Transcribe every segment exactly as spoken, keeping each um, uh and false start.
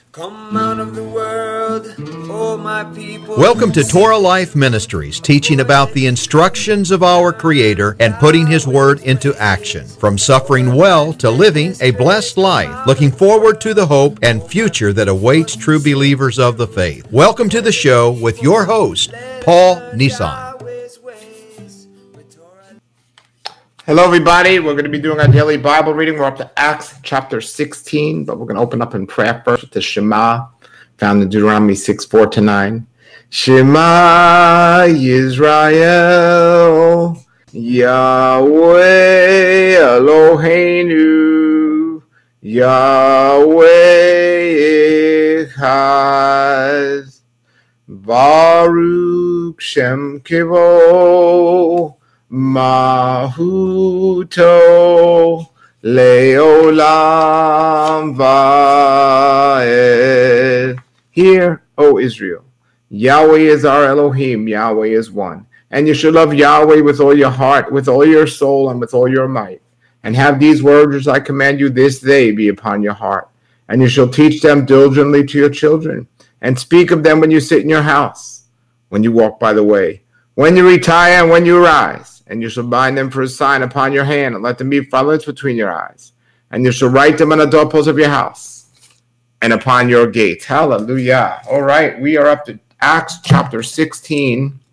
Come out of the world, oh my people. Welcome to Torah Life Ministries, teaching about the instructions of our Creator and putting His Word into action. From suffering well to living a blessed life, looking forward to the hope and future that awaits true believers of the faith. Welcome to the show with your host, Paul Nissan. Hello, everybody. We're going to be doing our daily Bible reading. We're up to Acts chapter sixteen, but we're going to open up in prayer first with the Shema, found in Deuteronomy six, four to nine. Shema Yisrael, Yahweh Eloheinu, Yahweh Echad, Baruch Shem Kivo, Mahuto Leolam Vaed. Hear, O Israel, Yahweh is our Elohim, Yahweh is one. And you shall love Yahweh with all your heart, with all your soul, and with all your might. And have these words which I command you this day be upon your heart. And you shall teach them diligently to your children, and speak of them when you sit in your house, when you walk by the way, when you retire and when you rise. And you shall bind them for a sign upon your hand, and let them be frontlets between your eyes. And you shall write them on the doorposts of your house and upon your gates. Hallelujah. All right, we are up to Acts chapter sixteen.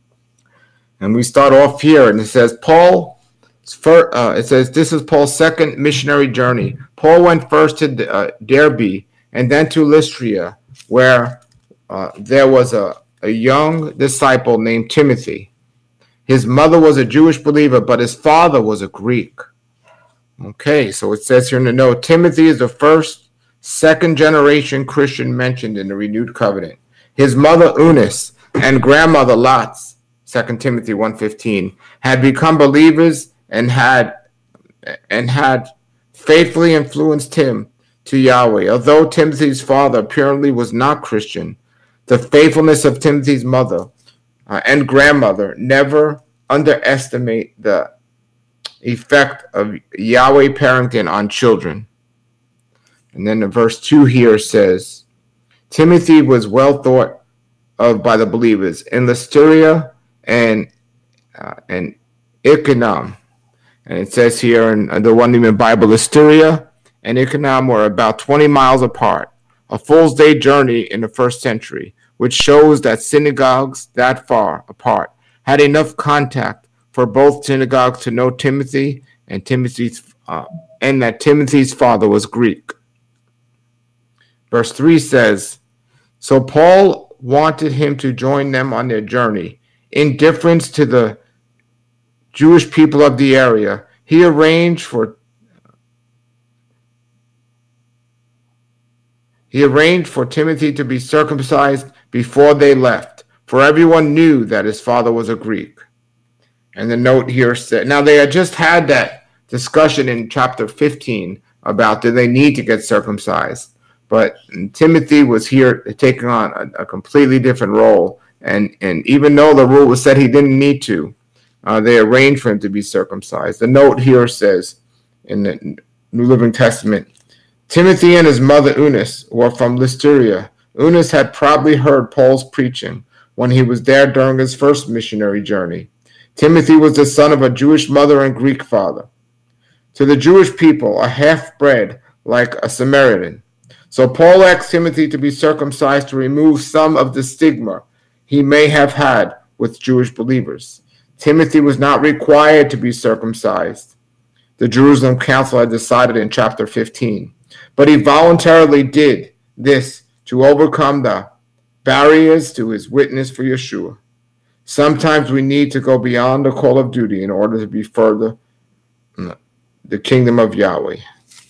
And we start off here, and it says, Paul, uh, it says, this is Paul's second missionary journey. Paul went first to uh, Derbe and then to Lystra, where uh, there was a, a young disciple named Timothy. His mother was a Jewish believer, but his father was a Greek. Okay, so it says here in the note, Timothy is the first second-generation Christian mentioned in the renewed covenant. His mother, Eunice, and grandmother, Lots, Second Timothy one fifteen, had become believers and had and had faithfully influenced him to Yahweh. Although Timothy's father apparently was not Christian, the faithfulness of Timothy's mother Uh, and grandmother never underestimate the effect of Yahweh parenting on children. And then the verse two here says, Timothy was well thought of by the believers in Lystra and uh, and Iconium. And it says here in the One Neiman Bible, Lystra and Iconium were about twenty miles apart, a full day journey in the first century, which shows that synagogues that far apart had enough contact for both synagogues to know Timothy and Timothy's uh, and that Timothy's father was Greek. Verse three says, so Paul wanted him to join them on their journey. In deference to the Jewish people of the area, he arranged for He arranged for Timothy to be circumcised before they left, for everyone knew that his father was a Greek. And the note here said, now they had just had that discussion in chapter fifteen about did they need to get circumcised. But Timothy was here taking on a, a completely different role. And, and even though the rule was said he didn't need to, uh, they arranged for him to be circumcised. The note here says in the New Living Testament, Timothy and his mother Eunice were from Lystra. Eunice had probably heard Paul's preaching when he was there during his first missionary journey. Timothy was the son of a Jewish mother and Greek father. To the Jewish people, a half-bred like a Samaritan. So Paul asked Timothy to be circumcised to remove some of the stigma he may have had with Jewish believers. Timothy was not required to be circumcised. The Jerusalem Council had decided in chapter fifteen. But he voluntarily did this to overcome the barriers to his witness for Yeshua. Sometimes we need to go beyond the call of duty in order to be further the kingdom of Yahweh.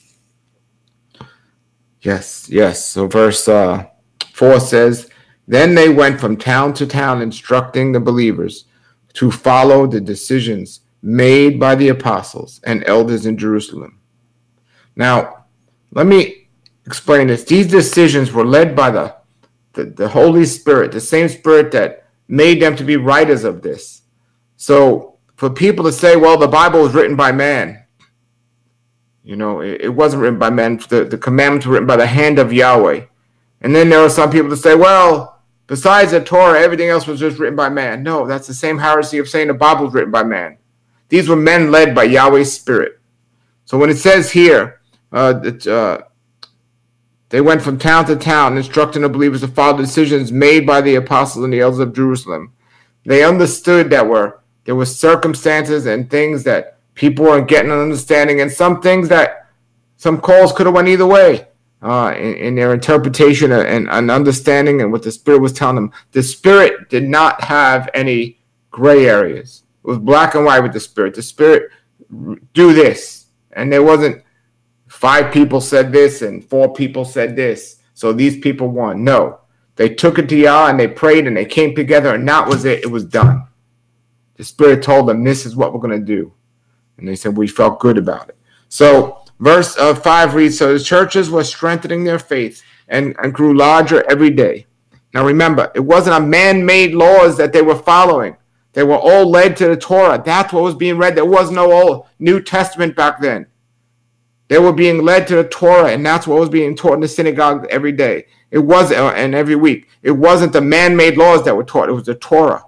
Yes, yes. So verse uh, four says, then they went from town to town instructing the believers to follow the decisions made by the apostles and elders in Jerusalem. Now, let me explain this. These decisions were led by the, the, the Holy Spirit, the same Spirit that made them to be writers of this. So for people to say, well, the Bible was written by man, you know, it, it wasn't written by man. The, the commandments were written by the hand of Yahweh. And then there are some people that say, well, besides the Torah, everything else was just written by man. No, that's the same heresy of saying the Bible was written by man. These were men led by Yahweh's Spirit. So when it says here uh, that uh, they went from town to town, instructing the believers to follow the decisions made by the apostles and the elders of Jerusalem, they understood that were there were circumstances and things that people weren't getting an understanding, and some things that some calls could have went either way uh, in, in their interpretation and, and understanding and what the Spirit was telling them. The Spirit did not have any gray areas. It was black and white with the Spirit. The Spirit, do this. And there wasn't five people said this and four people said this, so these people won. No. They took it to Yah and they prayed and they came together, and that was it. It was done. The Spirit told them, this is what we're going to do. And they said, we felt good about it. So verse uh, five reads, so the churches were strengthening their faith and, and grew larger every day. Now remember, it wasn't a man-made laws that they were following. They were all led to the Torah. That's what was being read. There was no old New Testament back then. They were being led to the Torah, and that's what was being taught in the synagogue every day. It wasn't, and every week. It wasn't the man-made laws that were taught. It was the Torah.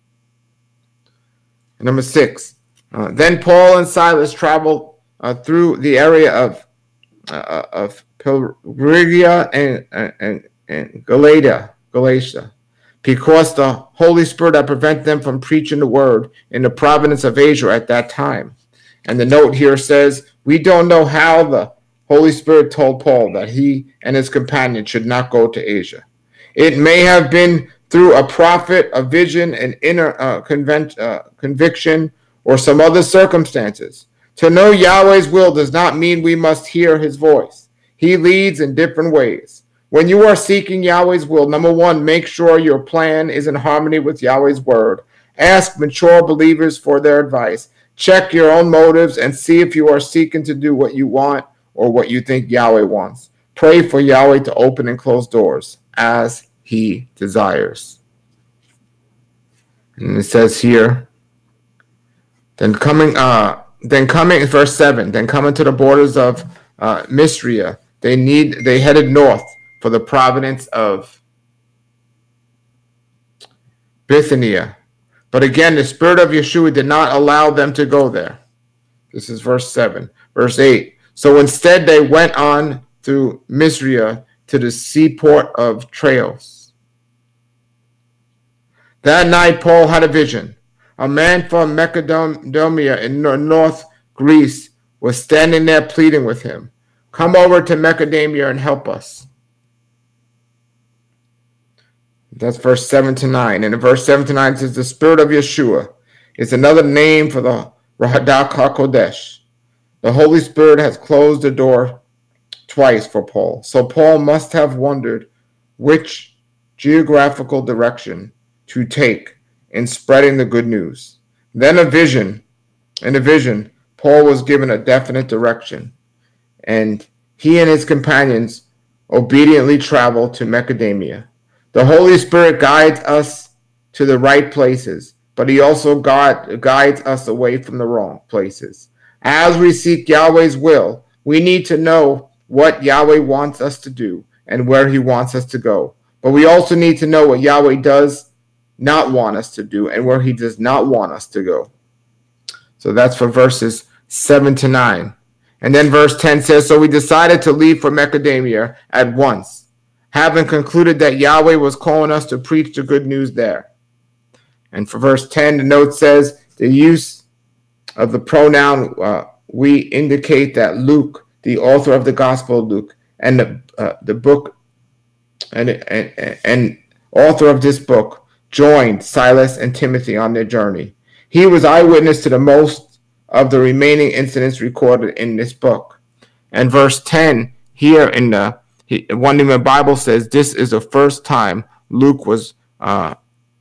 And number six, uh, then Paul and Silas traveled uh, through the area of uh, of Phrygia and, and, and Galatia, Galatia, because the Holy Spirit had prevented them from preaching the word in the province of Asia at that time. And the note here says, we don't know how the Holy Spirit told Paul that he and his companions should not go to Asia. It may have been through a prophet, a vision, an inner uh, convent, uh, conviction, or some other circumstances. To know Yahweh's will does not mean we must hear his voice. He leads in different ways. When you are seeking Yahweh's will, number one, make sure your plan is in harmony with Yahweh's word. Ask mature believers for their advice. Check your own motives and see if you are seeking to do what you want or what you think Yahweh wants. Pray for Yahweh to open and close doors as he desires. And it says here, then coming, uh, then coming, verse seven, then coming to the borders of uh, Mysia, they need, they headed north for the province of Bithynia. But again, the Spirit of Yeshua did not allow them to go there. This is verse seven. Verse eight. So instead they went on through Mysia to the seaport of Troas. That night Paul had a vision. A man from Macedonia in North Greece was standing there pleading with him, come over to Macedonia and help us. That's verse seven to nine. And in verse seven to nine it says, the Spirit of Yeshua is another name for the Rahadak HaKodesh. The Holy Spirit has closed the door twice for Paul. So Paul must have wondered which geographical direction to take in spreading the good news. Then a vision, in a vision, Paul was given a definite direction, and he and his companions obediently traveled to Macedonia. The Holy Spirit guides us to the right places, but he also guide, guides us away from the wrong places. As we seek Yahweh's will, we need to know what Yahweh wants us to do and where he wants us to go. But we also need to know what Yahweh does not want us to do and where he does not want us to go. So that's for verses seven to nine. And then verse ten says, so we decided to leave for Macedonia at once, having concluded that Yahweh was calling us to preach the good news there. And for verse ten, the note says, the use of the pronoun uh, we indicate that Luke, the author of the Gospel of Luke, and the, uh, the book and, and, and author of this book, joined Silas and Timothy on their journey. He was eyewitness to the most of the remaining incidents recorded in this book. And verse ten here in the he, one in the Bible says this is the first time Luke was uh,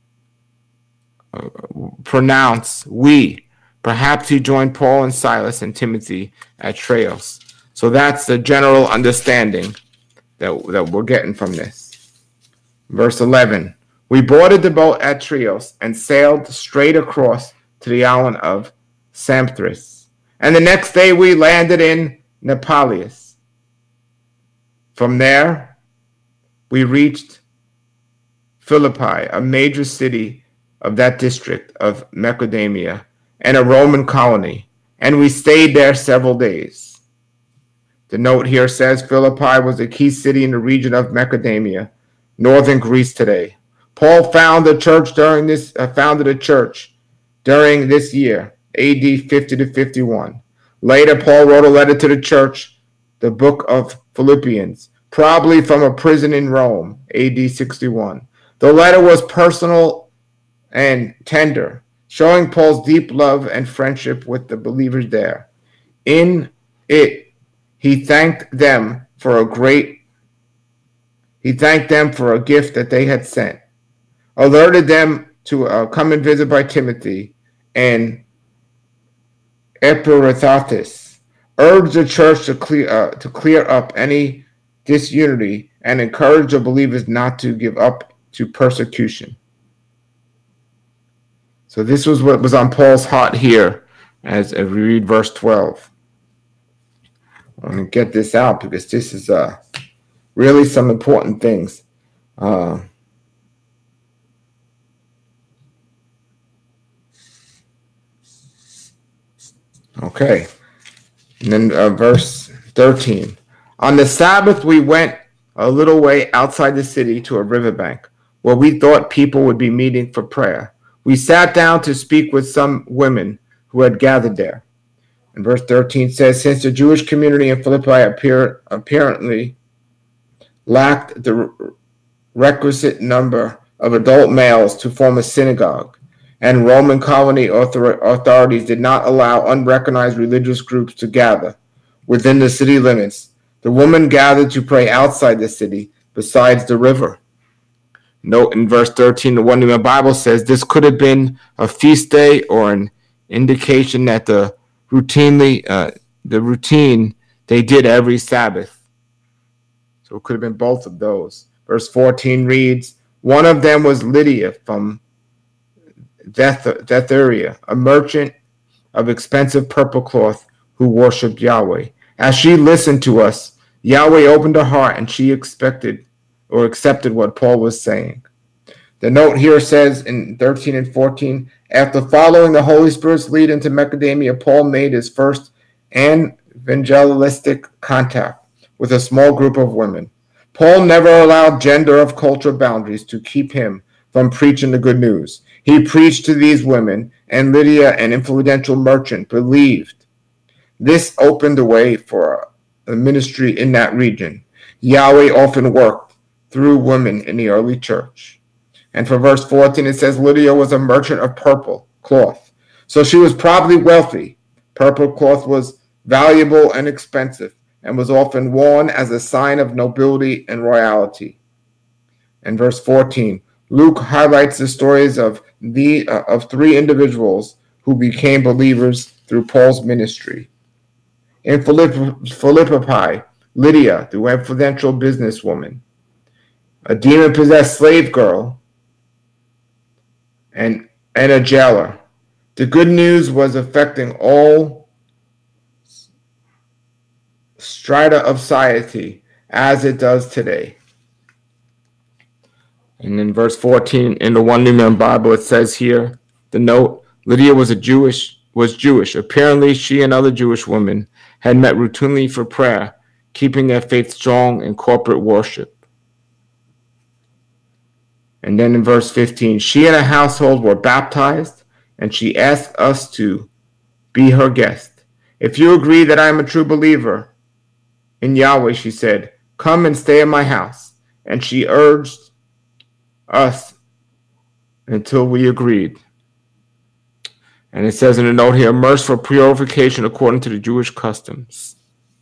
uh, pronounced we. Perhaps he joined Paul and Silas and Timothy at Troas. So that's the general understanding that, that we're getting from this. Verse eleven. We boarded the boat at Troas and sailed straight across to the island of Samothrace. And the next day we landed in Neapolis. From there, we reached Philippi, a major city of that district of Macedamia and a Roman colony, and we stayed there several days. The note here says Philippi was a key city in the region of Macedamia, northern Greece today. Paul founded a church during this uh, founded a church during this year, A D fifty to fifty-one. Later, Paul wrote a letter to the church, the book of Philippians, probably from a prison in Rome, A D sixty-one. The letter was personal and tender, showing Paul's deep love and friendship with the believers there. In it, he thanked them for a great he thanked them for a gift that they had sent, alerted them to uh, come and visit by Timothy and Epaphroditus, urged the church to clear uh, to clear up any disunity, and encouraged the believers not to give up to persecution. So this was what was on Paul's heart here as we read verse twelve. I'm going to get this out because this is uh, really some important things. Uh, okay. And then uh, verse thirteen. On the Sabbath, we went a little way outside the city to a riverbank where we thought people would be meeting for prayer. We sat down to speak with some women who had gathered there. And verse thirteen says, since the Jewish community in Philippi appear, apparently lacked the requisite number of adult males to form a synagogue, and Roman colony author- authorities did not allow unrecognized religious groups to gather within the city limits, the women gathered to pray outside the city, besides the river. Note in verse thirteen, the One New Bible says this could have been a feast day or an indication that the routinely uh, the routine they did every Sabbath. So it could have been both of those. Verse fourteen reads, one of them was Lydia from Thyatira, a merchant of expensive purple cloth who worshipped Yahweh. As she listened to us, Yahweh opened her heart and she expected or accepted what Paul was saying. The note here says in thirteen and fourteen, after following the Holy Spirit's lead into Macedamia, Paul made his first evangelistic contact with a small group of women. Paul never allowed gender or cultural boundaries to keep him from preaching the good news. He preached to these women, and Lydia, an influential merchant, believed. This opened the way for a ministry in that region. Yahweh often worked through women in the early church. And for verse fourteen, it says Lydia was a merchant of purple cloth. So she was probably wealthy. Purple cloth was valuable and expensive and was often worn as a sign of nobility and royalty. And verse fourteen, Luke highlights the stories of the uh, of three individuals who became believers through Paul's ministry. In Philippi, Philippi, Lydia, the influential businesswoman, a demon-possessed slave girl, and, and a jailer. The good news was affecting all strata of society as it does today. And in verse fourteen, in the One New Man Bible, it says here, the note, Lydia was a Jewish, was Jewish. Apparently, she and other Jewish women had met routinely for prayer, keeping their faith strong in corporate worship. And then in verse fifteen, she and her household were baptized, and she asked us to be her guest. If you agree that I am a true believer in Yahweh, she said, come and stay in my house. And she urged us until we agreed. And it says in the note here, immersed for purification according to the Jewish customs.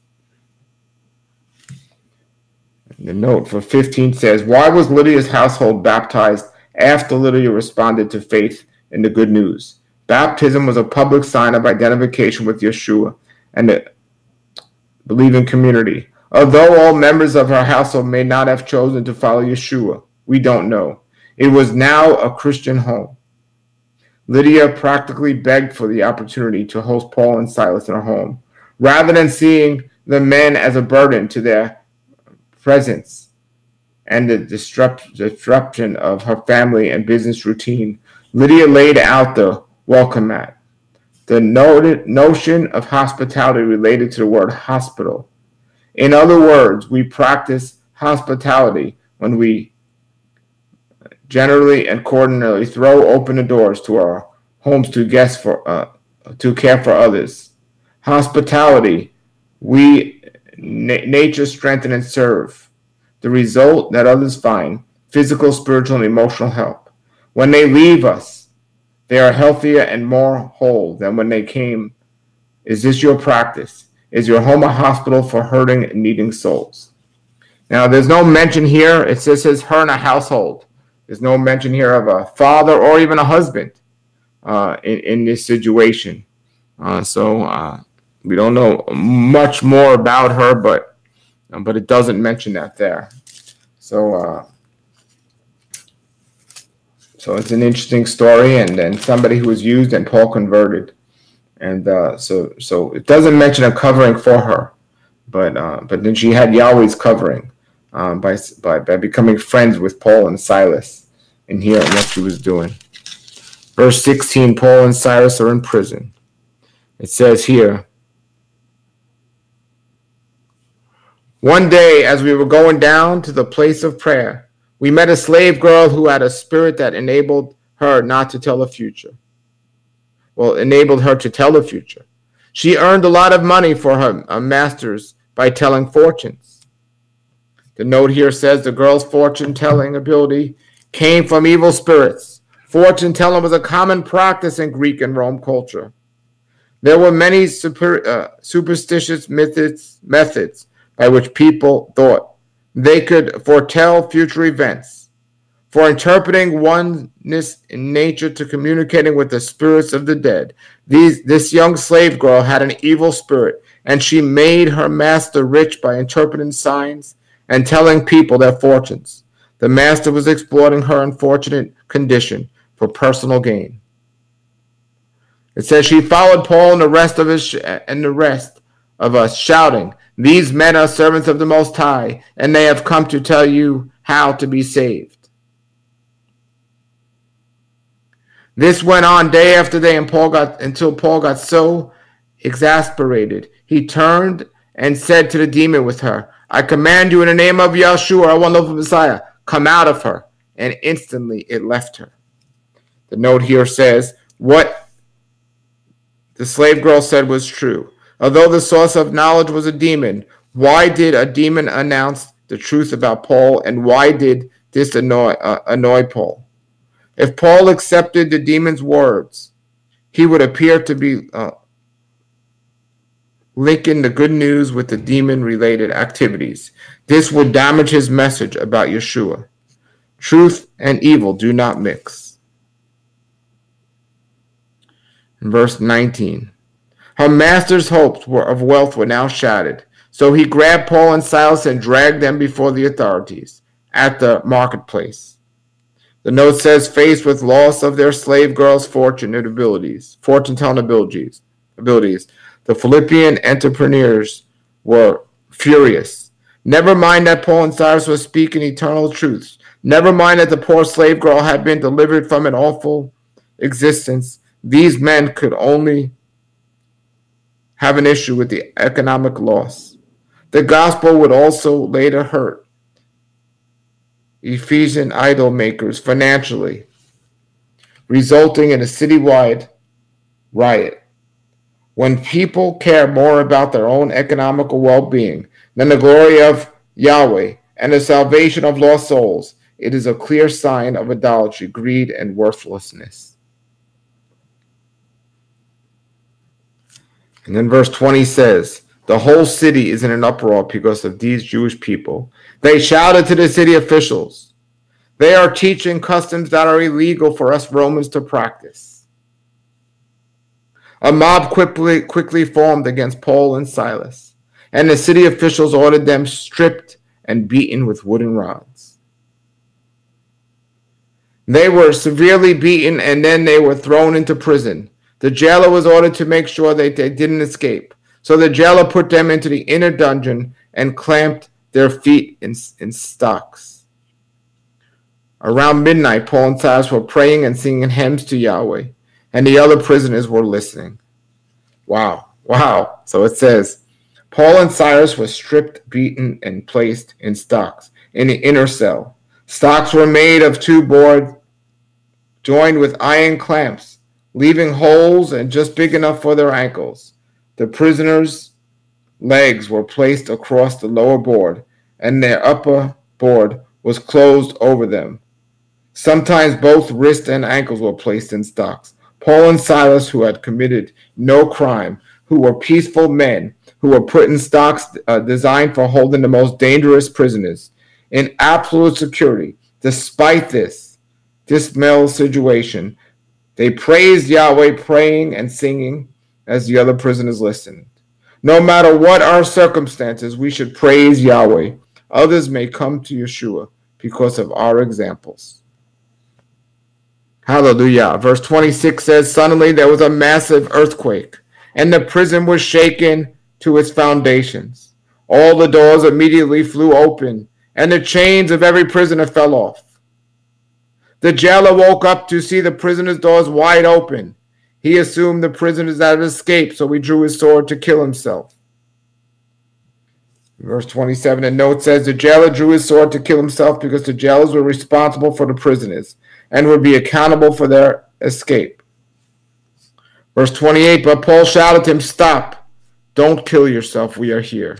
And the note for fifteen says, why was Lydia's household baptized after Lydia responded to faith in the good news? Baptism was a public sign of identification with Yeshua and the believing community. Although all members of her household may not have chosen to follow Yeshua, we don't know. It was now a Christian home. Lydia practically begged for the opportunity to host Paul and Silas in her home, rather than seeing the men as a burden to their presence and the disrupt, disruption of her family and business routine, Lydia laid out the welcome mat. The noted notion of hospitality related to the word hospital. In other words, we practice hospitality when we generally and coordinately throw open the doors to our homes to guests for uh, to care for others. Hospitality, we na- nature strengthen and serve. The result that others find physical, spiritual, and emotional help. When they leave us, they are healthier and more whole than when they came. Is this your practice? Is your home a hospital for hurting and needing souls? Now, there's no mention here. It just says her in a household. There's no mention here of a father or even a husband uh, in, in this situation. Uh, so uh, we don't know much more about her, but but it doesn't mention that there. So uh, so it's an interesting story, and then somebody who was used and Paul converted. And uh, so so it doesn't mention a covering for her, but uh, but then she had Yahweh's covering um, by, by by becoming friends with Paul and Silas and hearing what she was doing. Verse sixteen, Paul and Silas are in prison. It says here, one day as we were going down to the place of prayer, we met a slave girl who had a spirit that enabled her not to tell the future. Well, enabled her to tell the future. She earned a lot of money for her uh, masters by telling fortunes. The note here says the girl's fortune-telling ability came from evil spirits. Fortune-telling was a common practice in Greek and Rome culture. There were many super, uh, superstitious methods, methods by which people thought they could foretell future events. For interpreting oneness in nature to communicating with the spirits of the dead, these, this young slave girl had an evil spirit, and she made her master rich by interpreting signs and telling people their fortunes. The master was exploiting her unfortunate condition for personal gain. It says she followed Paul and the rest of his and the rest of us, shouting, "These men are servants of the Most High, and they have come to tell you how to be saved." This went on day after day, and Paul got until Paul got so exasperated, he turned and said to the demon with her, "I command you in the name of Yahshua, our wonderful Messiah, come out of her." And instantly it left her. The note here says, what the slave girl said was true. Although the source of knowledge was a demon, why did a demon announce the truth about Paul, and why did this annoy, uh, annoy Paul? If Paul accepted the demon's words, he would appear to be uh, linking the good news with the demon-related activities. This would damage his message about Yeshua. Truth and evil do not mix. In verse nineteen, her master's hopes were of wealth were now shattered, so he grabbed Paul and Silas and dragged them before the authorities at the marketplace. The note says, faced with loss of their slave girl's fortune and abilities, fortune-telling abilities, abilities, the Philippian entrepreneurs were furious. Never mind that Paul and Silas were speaking eternal truths. Never mind that the poor slave girl had been delivered from an awful existence. These men could only have an issue with the economic loss. The gospel would also later hurt Ephesian idol makers financially, resulting in a citywide riot. When people care more about their own economical well-being than the glory of Yahweh and the salvation of lost souls, it is a clear sign of idolatry, greed, and worthlessness. And then verse twenty says, the whole city is in an uproar because of these Jewish people. They shouted to the city officials, they are teaching customs that are illegal for us Romans to practice. A mob quickly, quickly formed against Paul and Silas, and the city officials ordered them stripped and beaten with wooden rods. They were severely beaten, and then they were thrown into prison. The jailer was ordered to make sure that they didn't escape. So the jailer put them into the inner dungeon and clamped their feet in, in stocks. Around midnight, Paul and Silas were praying and singing hymns to Yahweh, and the other prisoners were listening. Wow, wow. So it says, Paul and Silas were stripped, beaten, and placed in stocks in the inner cell. Stocks were made of two boards joined with iron clamps, leaving holes and just big enough for their ankles. The prisoners' legs were placed across the lower board, and their upper board was closed over them. Sometimes both wrists and ankles were placed in stocks. Paul and Silas, who had committed no crime, who were peaceful men, who were put in stocks uh, designed for holding the most dangerous prisoners, in absolute security. Despite this dismal situation, they praised Yahweh, praying and singing as the other prisoners listened. No matter what our circumstances, we should praise Yahweh. Others may come to Yeshua because of our examples. Hallelujah. Verse twenty-six says, suddenly there was a massive earthquake, and the prison was shaken to its foundations. All the doors immediately flew open, and the chains of every prisoner fell off. The jailer woke up to see the prisoner's doors wide open. He assumed the prisoners had escaped, so he drew his sword to kill himself. Verse twenty-seven, a note says, the jailer drew his sword to kill himself because the jailers were responsible for the prisoners and would be accountable for their escape. Verse twenty-eight, but Paul shouted to him, stop, don't kill yourself, we are here.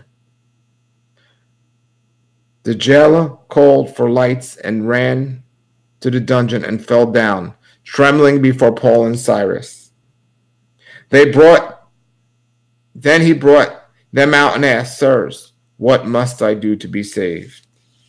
The jailer called for lights and ran to the dungeon and fell down, trembling before Paul and Silas. They brought, then he brought them out and asked, sirs, what must I do to be saved?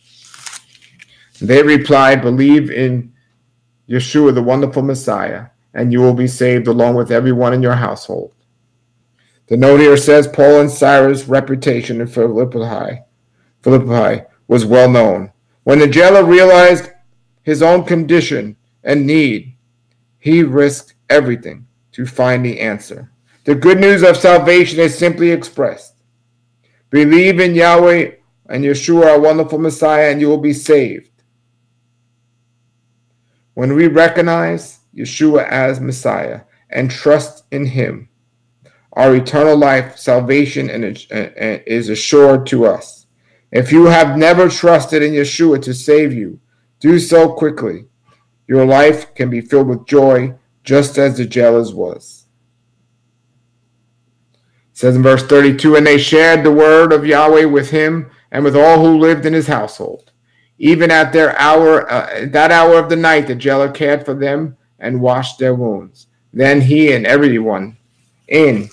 They replied, believe in Yeshua, the wonderful Messiah, and you will be saved along with everyone in your household. The note here says Paul and Silas' reputation in Philippi, Philippi was well known. When the jailer realized his own condition and need, he risked everything to find the answer. The good news of salvation is simply expressed. Believe in Yahweh and Yeshua, our wonderful Messiah, and you will be saved. When we recognize Yeshua as Messiah and trust in him, our eternal life, salvation, is assured to us. If you have never trusted in Yeshua to save you, do so quickly. Your life can be filled with joy, just as the jailer's was. It says in verse thirty-two, and they shared the word of Yahweh with him and with all who lived in his household. Even at their hour, uh, that hour of the night, the jailer cared for them and washed their wounds. Then he and everyone in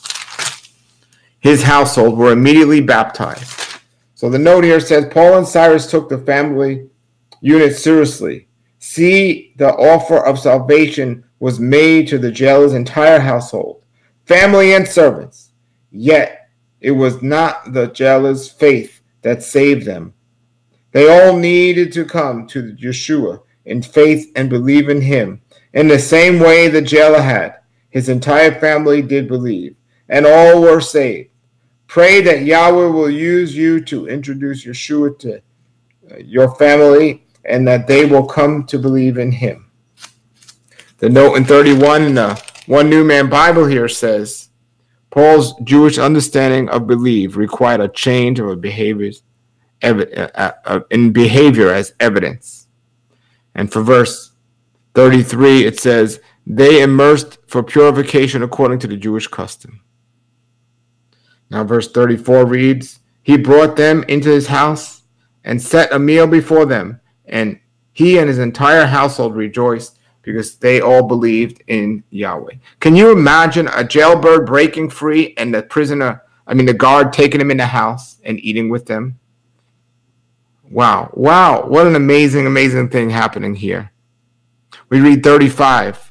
his household were immediately baptized. So the note here says, Paul and Silas took the family unit seriously. See, the offer of salvation was made to the jailer's entire household, family and servants. Yet it was not the jailer's faith that saved them. They all needed to come to Yeshua in faith and believe in him. In the same way the jailer had, his entire family did believe, and all were saved. Pray that Yahweh will use you to introduce Yeshua to your family and that they will come to believe in him. The note in thirty-one in the One New Man Bible here says, Paul's Jewish understanding of belief required a change of behaviors in behavior as evidence. And for verse thirty-three, it says, they immersed for purification according to the Jewish custom. Now verse thirty-four reads, he brought them into his house and set a meal before them, and he and his entire household rejoiced because they all believed in Yahweh. Can you imagine a jailbird breaking free and the prisoner, I mean the guard taking him in the house and eating with them? Wow, wow, what an amazing, amazing thing happening here. We read thirty-five.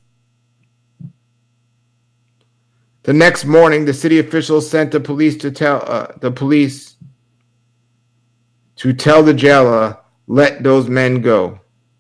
The next morning, the city officials sent the police to tell uh, the police to tell the jailer, let those men go.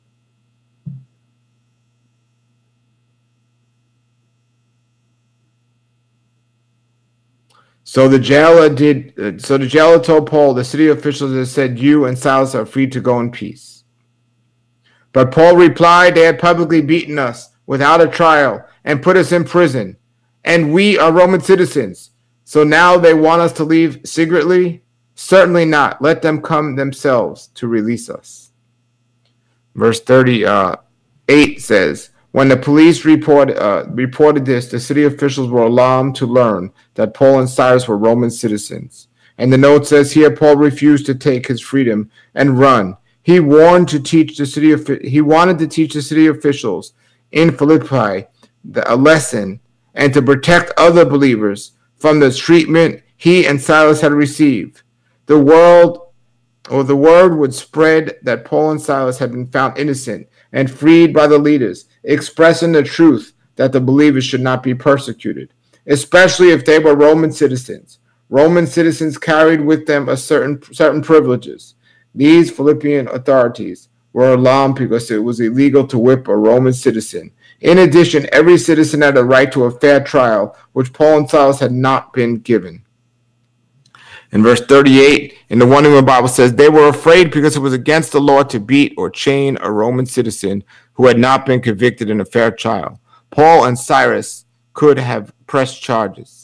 So the jailer did. Uh, so the jailer told Paul, the city officials had said, you and Silas are free to go in peace. But Paul replied, they had publicly beaten us without a trial and put us in prison, and we are Roman citizens. So now they want us to leave secretly? Certainly not. Let them come themselves to release us. Verse thirty-eight says, when the police report, uh, reported this, the city officials were alarmed to learn that Paul and Silas were Roman citizens. And the note says here, Paul refused to take his freedom and run. He warned to teach the city. He wanted to teach the city officials in Philippi a lesson and to protect other believers from the treatment he and Silas had received. The world, or the word would spread that Paul and Silas had been found innocent and freed by the leaders, expressing the truth that the believers should not be persecuted, especially if they were Roman citizens. Roman citizens carried with them a certain certain privileges. These Philippian authorities were alarmed because it was illegal to whip a Roman citizen. In addition, every citizen had a right to a fair trial, which Paul and Silas had not been given. In verse thirty-eight, in the One New Living Bible says, they were afraid because it was against the law to beat or chain a Roman citizen who had not been convicted in a fair trial. Paul and Silas could have pressed charges.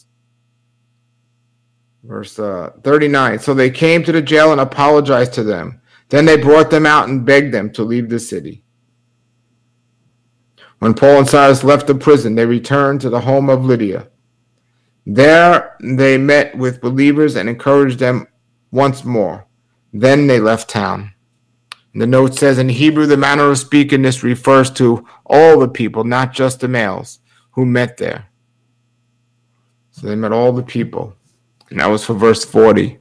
Verse uh, thirty-nine, so they came to the jail and apologized to them. Then they brought them out and begged them to leave the city. When Paul and Silas left the prison, they returned to the home of Lydia. There they met with believers and encouraged them once more. Then they left town. The note says, in Hebrew, the manner of speaking this refers to all the people, not just the males, who met there. So they met all the people. And that was for verse forty.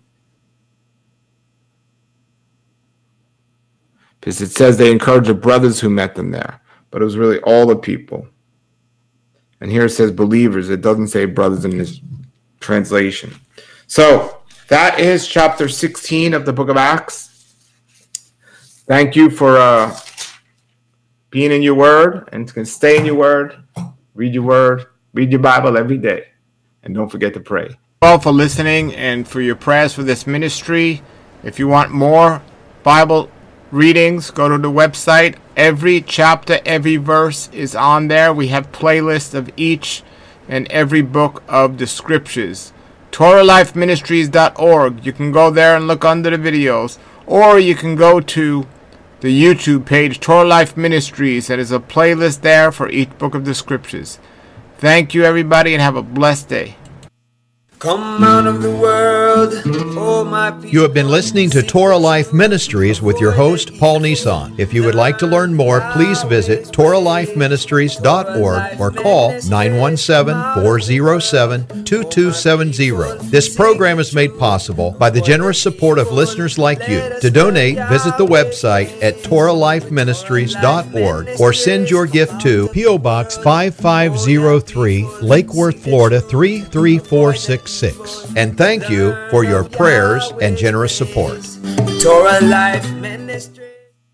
Because it says they encouraged the brothers who met them there. But it was really all the people. And here it says believers. It doesn't say brothers in this translation. So that is chapter sixteen of the book of Acts. Thank you for uh, being in your word. And to stay in your word. Read your word. Read your Bible every day. And don't forget to pray. All for listening and for your prayers for this ministry. If you want more Bible readings, go to the website. Every chapter, every verse is on there. We have playlists of each and every book of the scriptures. Torah Life Ministries dot org. You can go there and look under the videos. Or you can go to the YouTube page, Torah Life Ministries. There is a playlist there for each book of the scriptures. Thank you, everybody, and have a blessed day. Come out of the world, oh my people. You have been listening to Torah Life Ministries with your host, Paul Nissan. If you would like to learn more, please visit Torah Life Ministries dot org or call nine one seven, four oh seven, two two seven zero. This program is made possible by the generous support of listeners like you. To donate, visit the website at Torah Life Ministries dot org or send your gift to P O Box five five zero three, Lake Worth, Florida three three four six six. And thank you for your prayers and generous support. Torah Life Ministry.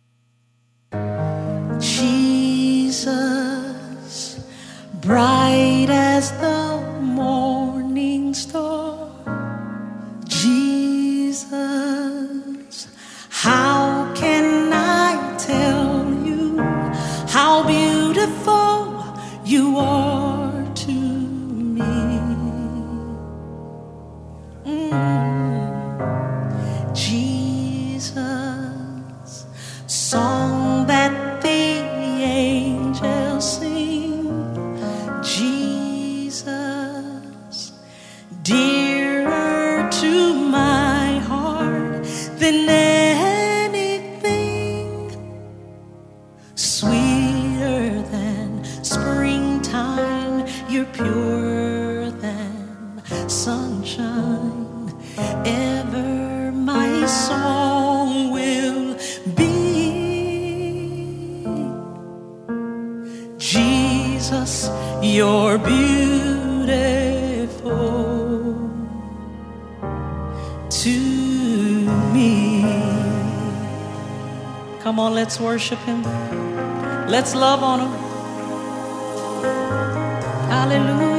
Jesus, bright as the morning star. Jesus, how can I tell you how beautiful you are to me? Jesus, song that the angels sing. Jesus, dearer to my heart than anything, sweeter than springtime, you're purer than sunshine. Ever my song will be. Jesus, you're beautiful to me. Come on, let's worship him. Let's love on him. Hallelujah.